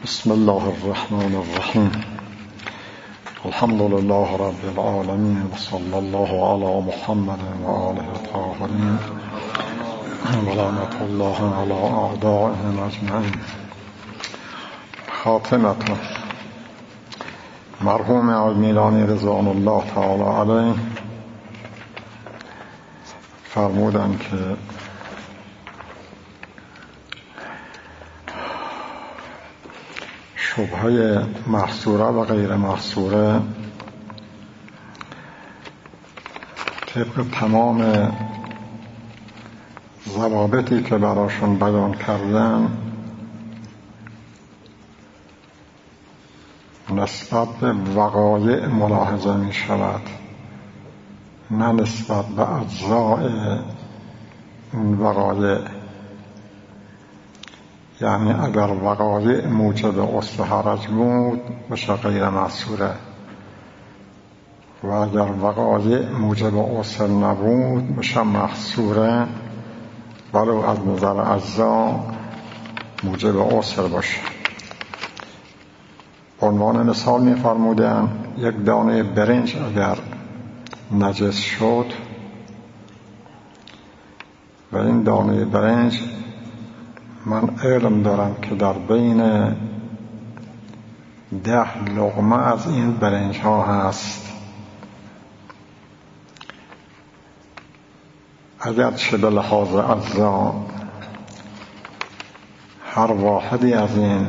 بسم الله الرحمن الرحیم. الحمد لله رب العالمین و صلی الله علی محمد و آله الطاهرین و لعنت الله علی اعدائهم اجمعین. خاتمة مرحوم المیلانی رضوان الله تعالی علیه فرمودند که شبهه محصوره و غیر محصوره طبق تمام ضوابطی که براشون بیان کردن نسبت به وقایع ملاحظه می شود، نه نسبت به اجزاء این وقایع. یعنی اگر وقایع موجب اصل حرج بود بشه غیر محصوره و اگر وقایع موجب اصل نبود بشه محصوره، ولو از نظر اجزا موجب اصل باشه. به عنوان مثال می فرمودن یک دانه برنج اگر نجس شد و این دانه برنج من علم دارم که در بین 10 لقمه از این برنج ها هست، اگرچه به لحاظ اجزا هر واحدی از این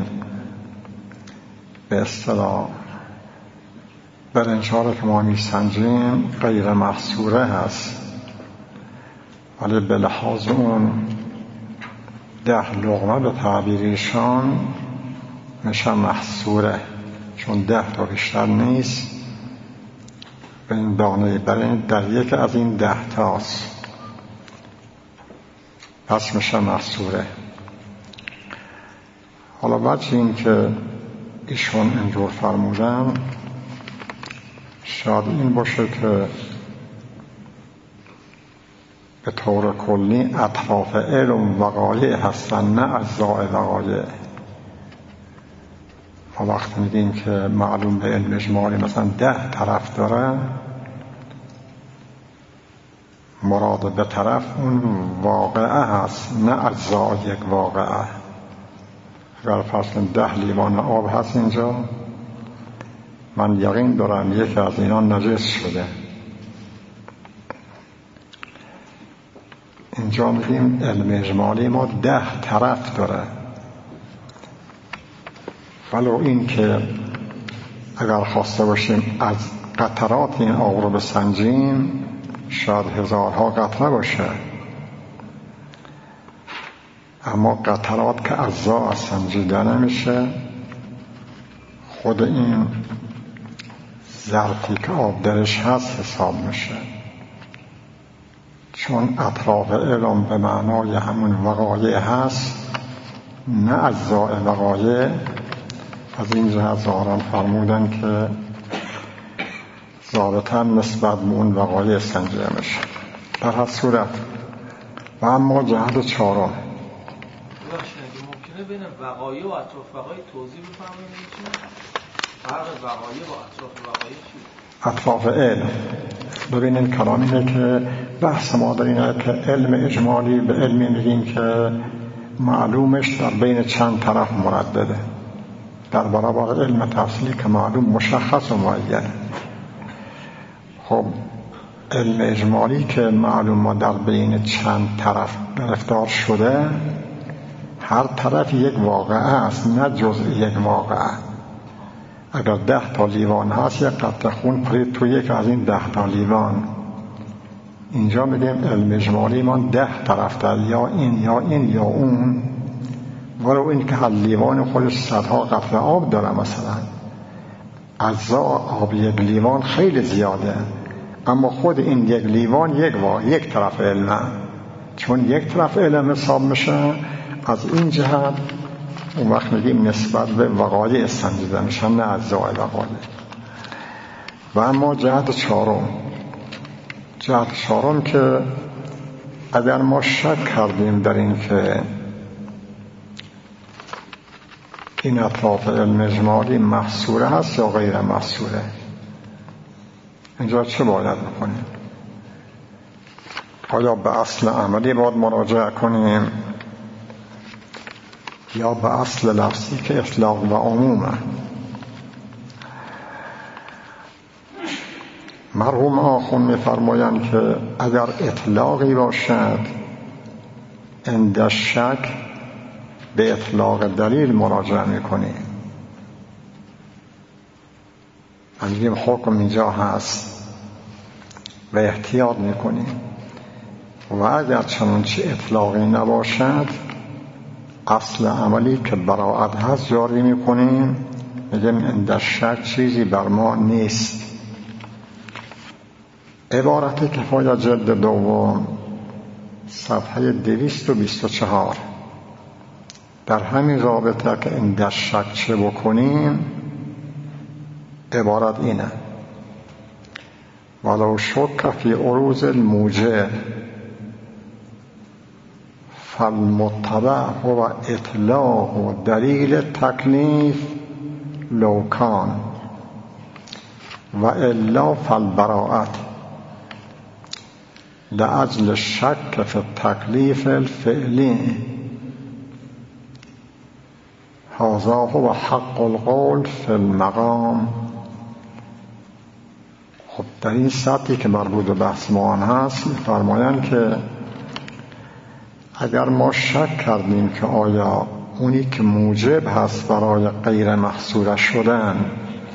به اصطلاح برنج ها را که ما می سنجیم غیر محصوره هست، ولی به لحاظ اون 10 لقمه به تعبیرشان میشه محصوره، چون 10 تا بیشتر نیست. به این دانه برنج در یک از این 10 تاست، پس میشه محصوره. حالا وجه این که ایشون اینجور فرمودن شاید این باشه که به طور کلی اطراف علم وقایع هستن، نه اجزاء وقایع. ما وقت میگیم که معلوم به علم اجمالی مثلا 10 طرف داره، مراد به طرف اون واقعه هست، نه اجزاء یک واقعه. اگر فرض 10 لیوان آب هست اینجا، من یقین دارم یکی از اینا نجس شده. اینجا میگیم علم اجمالی ما 10 طرف داره، ولو این که اگر خواسته باشیم از قطرات این آب رو بسنجیم شاید هزارها قطره باشه، اما قطرات که اجزا از سنجیده نمیشه، خود این ظرفی که آب درش هست حساب میشه، چون اطراف علم به معنای همون وقایع هست، نه اجزاء وقایع. از این جهت ظاهرا فرمودن که ضابطاً نسبت به اون وقایع سنجیده میشه در هر صورت. و اما جهت چهارم، ممکنه بین وقایع و اطراف وقایع توضیح بفرمایید چی؟ فرق وقایع با اطراف وقایع چیه؟ اطراف علم. ببینید کلام اینه که بحث ما در اینه که علم اجمالی به علمی میگیم که معلومش در بین چند طرف مردده، در برابر علم تفصیلی که معلوم مشخص و معین. خب علم اجمالی که معلوم ما در بین چند طرف گرفتار شده، هر طرف یک واقعه است، نه جزء یک واقعه. اگر 10 تا لیوان هست یک قطره خون پرید تو یک از این 10 تا لیوان، اینجا میگیم علم اجمالی ما 10 طرف داره، یا این یا این یا اون. ولو این که هر لیوان خودش صدها قطره آب داره، مثلا اجزا آب یک لیوان خیلی زیاده، اما خود این یک لیوان یک طرف علمه، چون یک طرف علم حساب میشه. از این جهت اون وقت میگیم نسبت به وقایع سنجیده میشن، نه اجزاء وقایع. و اما جهت چهارم که اگر ما شک کردیم در این که این اطراف علم اجمالی محصوره هست یا غیر محصوره؟ اینجا چه باید بکنیم؟ آیا به اصل عملی باید مراجعه کنیم یا به اصل لفظی که اطلاق و عمومه؟ مرحوم آخوند می‌فرمایند که اگر اطلاقی باشد عند شک به اطلاق دلیل مراجعه می‌کنیم. میگیم حکم اینجا هست و احتیاط می‌کنیم، و اگر چنانچه اطلاقی نباشد اصل عملی که براعت هست جاری می‌کنیم، میگیم عند شک چیزی بر ما نیست. عبارت کفایه جلد دوم صفحه 224 در همین رابطه که عند شک چه بکنیم، عبارت اینه: ولو شک فی عروض الموجب فالمتبع هو اطلاق دلیل تکلیف لو کان و الا فالبراءت لأجل الشک فی التکلیف الفعلی هذا هو حق القول فی المقام. خب در این سطحی که مربوط به بحث ما هست می‌فرمایند که اگر ما شک کردیم که آیا اونی که موجب هست برای غیر محصوره شدن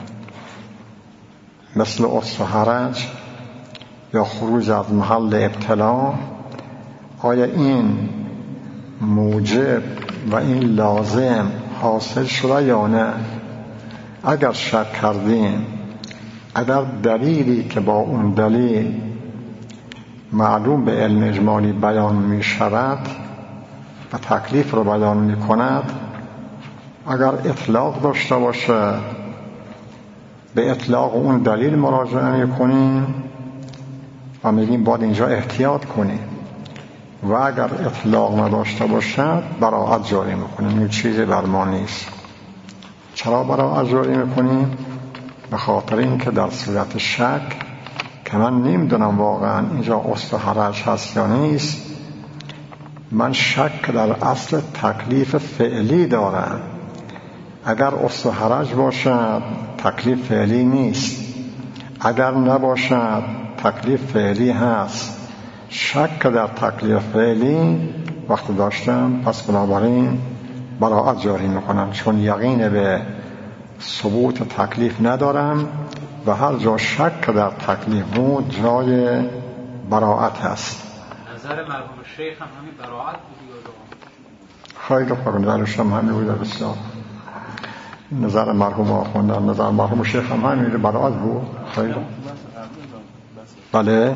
مثل عسر و حرج یا خروج از محل ابتلا، آیا این موجب و این لازم حاصل شده یا نه؟ اگر شک کردیم، اگر دلیلی که با اون دلیل معلوم به علم اجمالی بیان می شود و تکلیف رو بیان می کند، اگر اطلاق داشته باشه به اطلاق اون دلیل مراجعه می کنیم و میگیم باید اینجا احتیاط کنیم، و اگر اطلاق نداشته باشد براعت جاری میکنیم. این چیزی بر ما نیست. چرا براعت جاری میکنیم؟ به خاطر اینکه در صورت شک که من نمیدونم واقعا اینجا عسر و حرج هست یا نیست، من شک در اصل تکلیف فعلی دارم. اگر عسر و حرج باشد تکلیف فعلی نیست، اگر نباشد تکلیف فعلی هست. شک در تکلیف فعلی وقتی داشتم، پس بنابراین براعت جاری میکنم، چون یقین به ثبوت تکلیف ندارم و هر جا شک در تکلیف بود جای براعت هست. نظر مرحوم شیخ هم همین براعت بود یا خیلی خوب، نظرش هم همین بود. بسیار نظر مرحوم آخوندم، نظر مرحوم شیخ هم همین براعت بود. خیلی بله.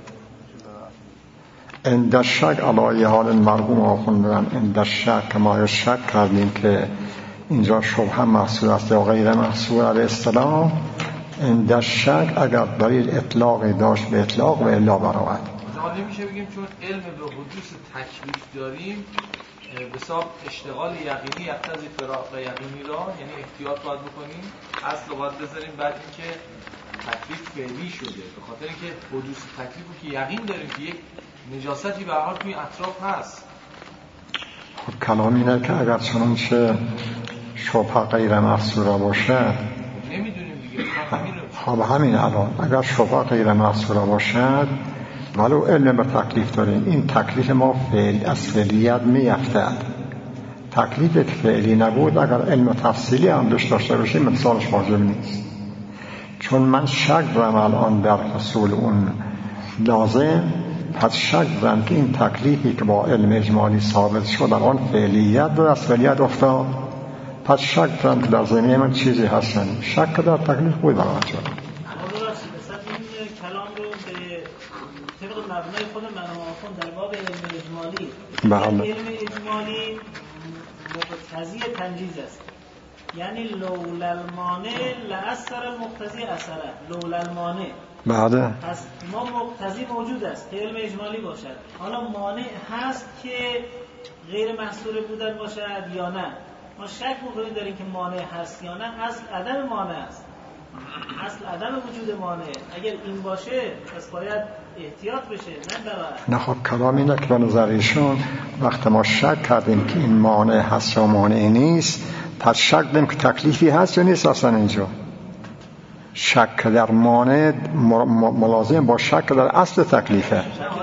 عند شک علی حال مرحوم آخوندم عند شک ما شک کردیم که اینجا شبهه محصول است یا غیر محصول به اصطلاح. عند شک اگر دلیل اطلاقی داشت به اطلاق و الا براعت. نمیشه بگیم چون علم به حدوث تکلیف داریم به حساب اشتغال یقینی یقتضی فراق یقینی را، یعنی احتیاط باید بکنیم، اصل رو باید بذاریم بعد اینکه تکلیف فعلی شده، به خاطر اینکه حدوث تکلیف رو که یقین داریم که یک نجاستی به هر حال توی اطراف هست. خب کلام اینه که اگر چنانچه شبهه غیر محصوره باشد، نمیدونیم دیگه. خب همین الان اگر شبهه غیر محصوره باشد ولو علم به تکلیف داریم، این تکلیف ما از فعلیت میافتد. تکلیف که فعلی نبود اگر علم تفصیلی هم داشته باشیم مثالش واجب نیست، چون من شک دارم الان در حصول اون لازم، پس شک دارم که این تکلیفی که با علم اجمالی ثابت شد الان فعلیت در از فعلیت افتاد، پس شک دارم که در ذهن من چیزی هستن. شک در تکلیف بود براعت شد. کلام رو به طبق مبنای خود مرحوم آخوند در باب علم اجمالی، علم اجمالی مقتضی تنجیز است، یعنی لولا المانع لأثر المقتضی اثره. لولا المانع بعده پس ما مقتضی موجود است که علم اجمالی باشد، حالا مانع هست که غیر محصور بودن باشد یا نه. ما شک می‌کنیم در اینکه مانع هست یا نه، اصل عدم مانع است، اصل عدم وجود مانع. اگر این باشه پس باید احتیاط بشه، نه برای. نه خب کلام اینه که به نظر ایشون وقتی ما شک کردیم که این مانع هست یا مانع نیست، پس شک داریم که تکلیفی هست یا نیست. اصلا اینجا شک در مانع ملازم با شک در اصل تکلیفه.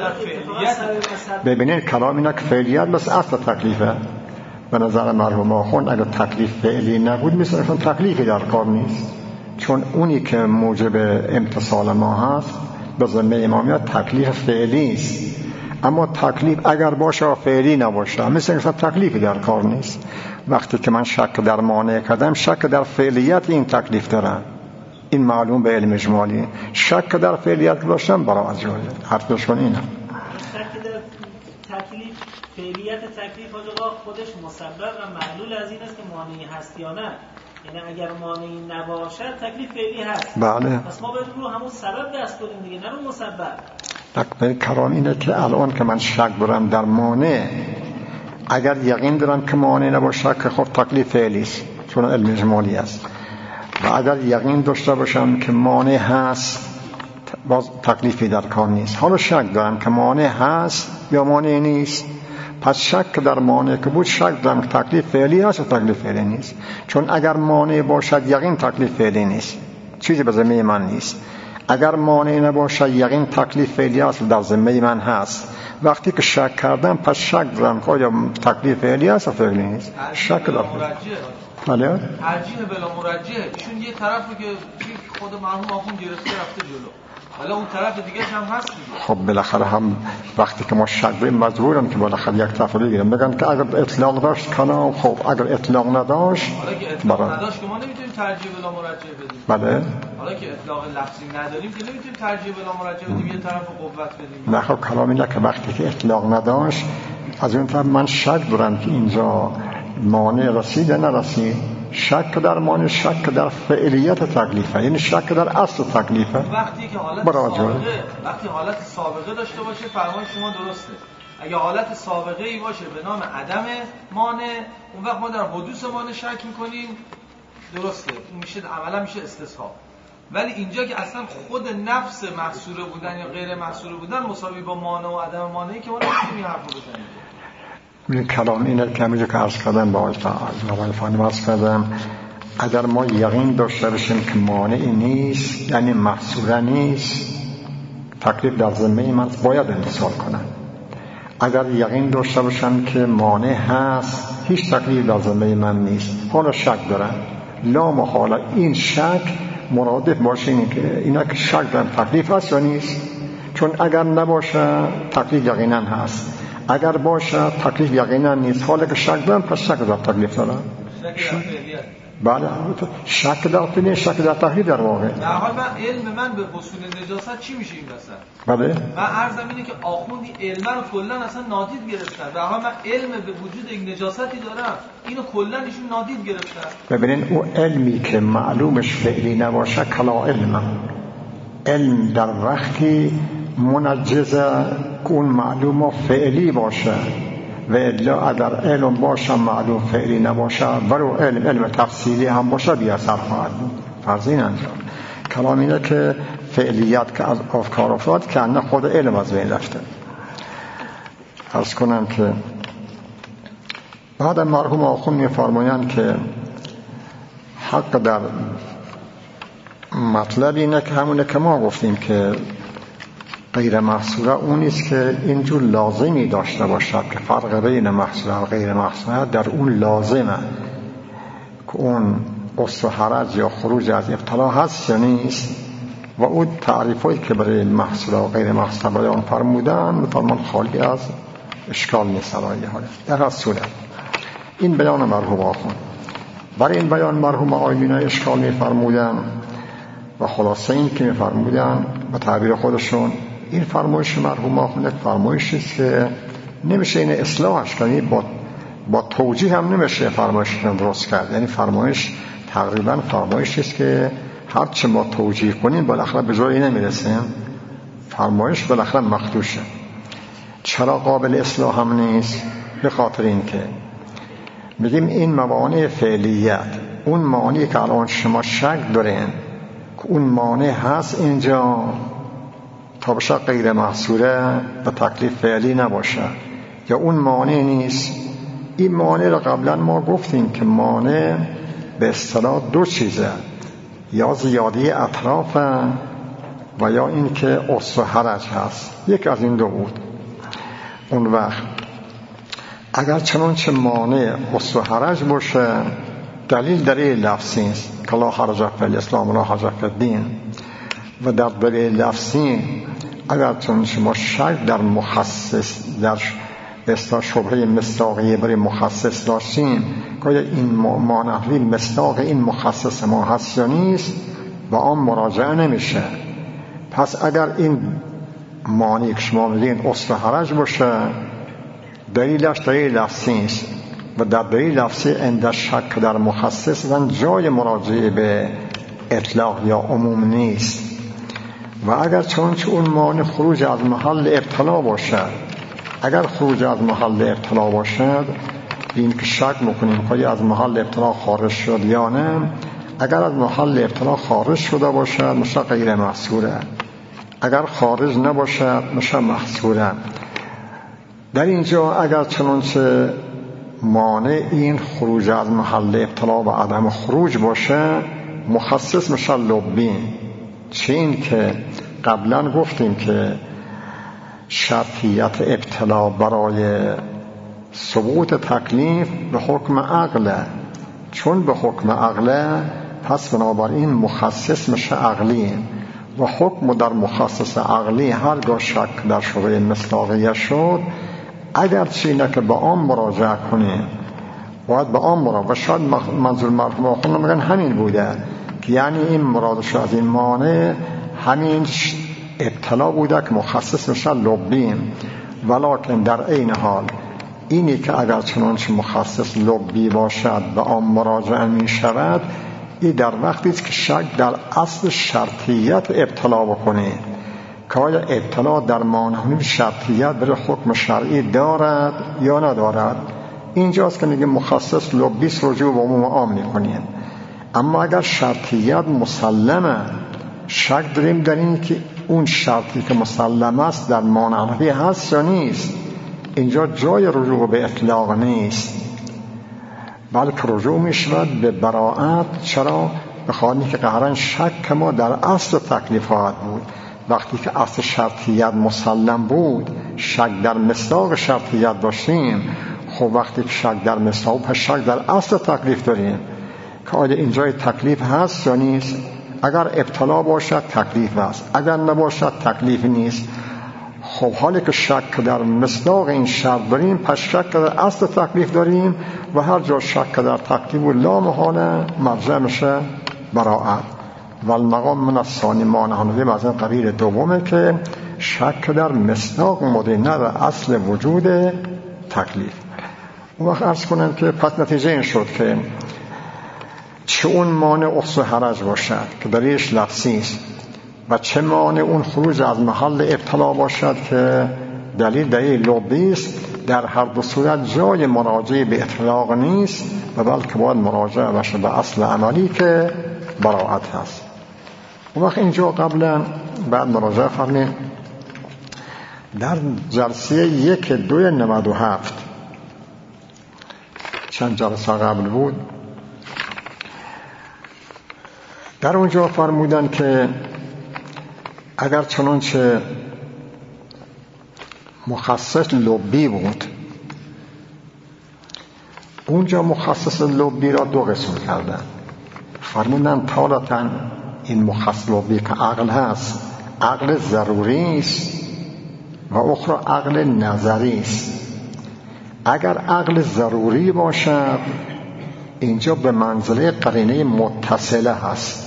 ببینید کلام اینه که فعلیت بس اصل تکلیفه. به نظر مرحوم آخوند اگر تکلیف فعلی نبود مثل تکلیفی در کار نیست، چون اونی که موجب امتصال ما هست به ذمه امامیت تکلیف فعلی است. اما تکلیف اگر باشه و فعلی نباشه مثل تکلیفی در کار نیست. وقتی که من شک در مانع کردم، شک در فعلیت این تکلیف دارم، این معلوم به علم اجمالی. شک در فعلیت داشتم برای از جایه حرفشون اینه. شک در تکلیف، فعلیت تکلیف آقا خودش مسبب و معلول از این است که مانعی هست یا نه. یعنی اگر مانعی نباشد تکلیف فعلی هست. بله. پس ما باید رو همون سبب دست کنیم دیگه، نه رو مسبب. به کلام اینه که الان که من شک دارم در مانع، اگر یقین دارم که مانع نباشه که خب تکلیف فعلی است، چون علم اجمالی است. و اگر یقین داشته باشم که مانع هست، باز تکلیفی در کار نیست. حالا شک دارم که مانع هست یا مانع نیست، پس شک در مانع که بود شک دارم که تکلیف فعلی هست و تکلیف فعلی نیست. چون اگر مانع باشد یقین تکلیف فعلی نیست، چیزی به ذمه من نیست. اگر مانع نباشد یقین تکلیف فعلی هست در ذمه من هست. وقتی که شک کردم پس شک دارم که آیا تکلیف فعلی هست و فعلی نیست. شک دارم. بله. ترجیح بلا مرجحه. ایشون یه طرفی که خود مرحوم آخوند گرفته رفته جلو، حالا اون طرف دیگه هم هست دیگه. خب بالاخره هم وقتی که ما شک داریم مجبورم که بالاخره یک طرف رو بگیرم، بگن که اگر اطلاق داشت کنم. خب اگر اطلاق نداشت، حالا که اطلاق نداشت که ما نمیتونیم ترجیح بلا مرجح بدیم. بله. حالا که اطلاق لفظی نداریم که نمیتونیم ترجیح بلا مرجح بدیم، یه طرف رو قوت بدیم. نه خب کلام اینه که وقتی که اطلاق نداشت، از اون طرف من شک دارم که اینجا مانع رسید یا نرسید. شک در مانع شک در فعلیت تکلیفه، یعنی شک در اصل تکلیفه. وقتی که حالت سابقه داشته باشه فرمان شما درسته. اگه حالت سابقه ای باشه به نام عدم مانع، اون وقت ما در حدوث مانع شک میکنیم، درسته، اون میشه عملا میشه استصحاب. ولی اینجا که اصلا خود نفس محصوره بودن یا غیر محصوره بودن مساوی با مانع و عدم مانعی که ما نمیتونیم این حرفو بزنیم. این کلام اینه که همینجا که عرض کردم با آقای فانی عرض کردم، اگر ما یقین داشته باشیم که مانعی نیست، یعنی محصوره نیست، تکلیف در ذمه من باید امتصال کنم. اگر یقین داشته باشم که مانع هست، هیچ تکلیف در ذمه من نیست، حالا شک دارم، لا محاله این شک مرادف باشه اینه که شک دارم تکلیف هست یا نیست. چون اگر نباشه تکلیف یقینا هست، اگر باشه تکلیف یقینا نیست. حالا که شک دارم پس شک در تکلیف دارم. بله، شک در فعلیت، شک در تکلیف در واقع. در حال من علم من به حصول نجاست چی میشه این وسط؟ بله. من عرضم اینه که آخوندی علم رو کلا اصلا نادید گرفتن. در حال من علم به وجود یک نجاستی دارم، اینو کلا ایشون نادید گرفتن. ببینین اون علمی که معلومش فعلی نباشه کلا علم در وقتی منجزه اون معلوم فعلی باشه، و الا اگر علم باشه معلوم فعلی نباشه ولو علم تفصیلی هم باشه بی اثر خواهد بود. فرضین انجام کلام اینه که فعلیت که از افکار افتاد که نه خود علم از بین رفته. عرض کنم که بعد مرحوم آخوند می‌فرمایند که حق در مطلب اینه که همونه که ما گفتیم که غیر محصوره اونیست که اینجور لازمی داشته باشد که فرق بین محصوره و غیر محصوره در اون لازمه که اون قصر و حرج یا خروج از ابتلا هست یا نیست. و اون تعریفایی که برای محصوره و غیر محصوره بیان فرمودن مثلا خالی از اشکال نیست. در هر صورت این بیان مرحوم آخوند. برای این بیان مرحوم آیین اشکال می‌فرمودن و خلاصه این که می‌فرمودن به تعبیر خودشون این فرمایش مرحوم آخوند فرمایشی است که نمیشه این اصلاحش کنی، با توجیه هم نمیشه فرمایشش رو درست کرد. یعنی فرمایش تقریبا فرمایشی است که هر چه ما توجیه کنیم بالاخره به جایی نمیرسیم، فرمایش بالاخره مخدوشه. چرا قابل اصلاح هم نیست؟ به خاطر این که میگیم این موانع فعلیت، اون مانعی که الان شما شک دارین که اون مانع هست اینجا تا بشه غیر محصوره و تکلیف فعلی نباشه، یا اون مانع نیست. این مانع رو قبلا ما گفتیم که مانع به اصطلاح دو چیزه، یا زیادی اطراف و یا این که عسر و حرج هست. یک از این دو بود. اون وقت اگر چنانچه مانع عسر و حرج باشه، دلیل لفظی است که لا حرج فی الاسلام ولا حرج فی الدین، و در دلیل لفظی اگر چنانچه ما شک در مخصص، در اصطلاح شبهه مصداقیه برای مخصص داشتیم که این مانحوی مصداق این مخصص ما هست یا نیست، و آن مراجعه نمیشه. پس اگر این مانعی که شما میگین عسر و حرج باشه، دلیلش دلیل لفظی است و در دلیل لفظی عند شک در مخصص و جای مراجعه به اطلاق یا عموم نیست. و اگر چونچه اون مانع خروج از محل ابتلا باشد، اگر خروج از محل ابتلا باشد، این که شک میکنیم که از محل ابتلا خارج شد یا نه، اگر از محل ابتلا خارج شده باشد میشه غیر محصوره، اگر خارج نباشد میشه محصوره. در اینجا اگر چنانچه مانع این خروج از محل ابتلا و عدم خروج باشه، مخصص میشه لبی. چه این که قبلا گفتیم که شرطیت ابتلا برای ثبوت تکلیف به حکم عقله، چون به حکم عقله پس بنابراین مخصص میشه عقلی، و حکم در مخصص عقلی هرگاه شک در شبهه مصداقیه شد، اگر چینه که به آن مراجعه کنیم باید به آن مراجعه، و شاید منظور مرحوم آخوند میگن همین بوده که یعنی این مرادش از این مانع همین ابتلا بوده که مخصص میشه لبیم. ولکن در این حال اینی که اگر چنانچه مخصص لبی باشد به آن مراجعه می شود، این در وقتی است که شک در اصل شرطیت ابتلا بکنه که آیا ابتلا در مانع شرطیت برای حکم شرعی دارد یا ندارد. اینجاست که میگه مخصص لبیس رجوع به عموم عام میکنیم. اما اگر شرطیت مسلمه، شک داریم در این که اون شرطی که مسلم است در مانعی هست یا نیست، اینجا جای رجوع به اطلاق نیست، بلکه رجوع می شود به براءت. چرا؟ به خاطر که قهرن شک ما در اصل تکلیفات بود. وقتی که اصل شرطیت مسلم بود، شک در مصداق شرطیت داشتیم. خب وقتی که شک در مصداق، پس شک در اصل تکلیف داریم که آیا اینجای تکلیف هست یا نیست. اگر ابتلا باشد تکلیف است، اگر نباشد تکلیف نیست. خب حالی که شک در مصداق این شرط داریم، پس شک در اصل تکلیف داریم، و هر جا شک در تکلیف لا محاله مرجع میشه براءت. و المقام من الثانی مانعنوی از این قبیل دومه که شک در مصداق مده، نه در اصل وجود تکلیف. اون وقت عرض کنم که پس نتیجه این شد که چه اون مانع عسر و حرج باشد که دلیلش لفظی است، و چه مانع اون خروج از محل ابتلا باشد که دلیل لبی است، در هر دو صورت جای مراجعه به اطلاق نیست، و بلکه باید مراجعه بشه به اصل عملی که براءت هست. اون وقت اینجا قبلا بعد مراجعه فرمیم در جلسه 1/2/97 چند جلسه قبل بود، در اونجا فرمودن که اگر چنانچه مخصص لبی بود، اونجا مخصص لبی را دو قسم کردن. فرمودن تارتاً این مخصص لبی که عقل هست، عقل ضروری است، و اخرى عقل نظری است. اگر عقل ضروری باشد، اینجا به منزله قرینه متصله هست.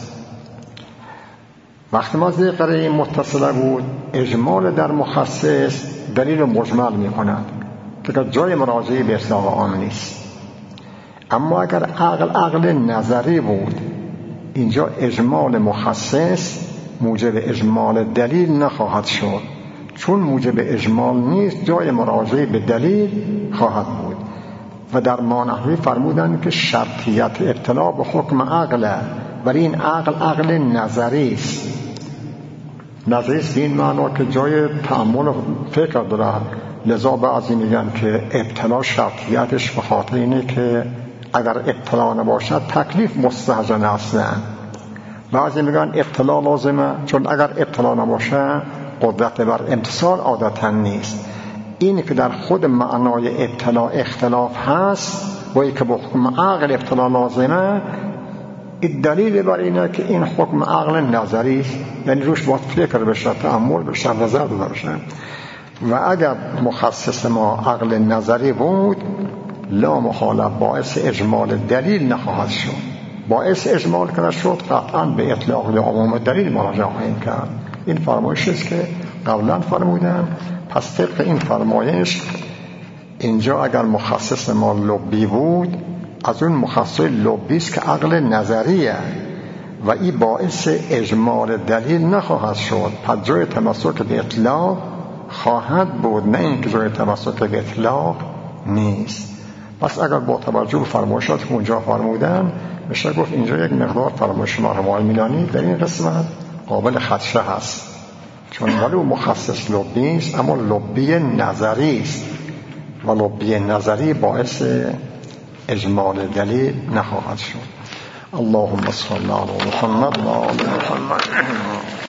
وقتی ما زیر قرینه متصله بود، اجمال در مخصص دلیل مجمل می کند که جای مراجعه به اطلاق عام نیست. اما اگر عقل نظری بود، اینجا اجمال مخصص موجب اجمال دلیل نخواهد شد، چون موجب اجمال نیست، جای مراجعه به دلیل خواهد بود. و در مانحوی فرمودن که شرطیت اطلاع به حکم عقله، ولی این عقل نظری است. نظری است به این معنا که جای تأمل و فکر داره. لذا بعضی میگن که ابتلا شرطیتش به خاطر اینه که اگر ابتلا نباشد تکلیف مستحجن اصلا. بعضی میگن ابتلا لازمه، چون اگر ابتلا نباشه قدرت بر امتثال عادتا نیست. این که در خود معنای ابتلا اختلاف هست با اینکه به حکم عقل ابتلا لازمه، این دلیل بر اینه که این حکم عقل نظری است، یعنی روش باید فکر بشه، تأمل بشه، نظر داشته بشه. و اگر مخصص ما عقل نظری بود لا محاله باعث اجمال دلیل نخواهد شد. باعث اجمال که شد قطعا به اطلاق عموم دلیل مراجعه خواهیم کرد. این فرمایش است که قبلا فرمودم. پس طبق این فرمایش اینجا اگر مخصص ما لبی بود، از اون مخصص لبی است که عقل نظریه و این باعث اجمال دلیل نخواهد شد. پس جای تمسک به اطلاق خواهد بود، نه اینکه جای تمسک به اطلاق نیست. پس اگر با توجه به فرمایشات که اونجا فرمودن، میشه گفت اینجا یک مقدار فرمایش مرحوم میلانی در این قسمت قابل خدشه هست، چون ولو مخصص لبی است اما لبی نظری است و لبی نظری باعث اجمال دلیل نخواهد شد. اللهم صل علی محمد و آل محمد.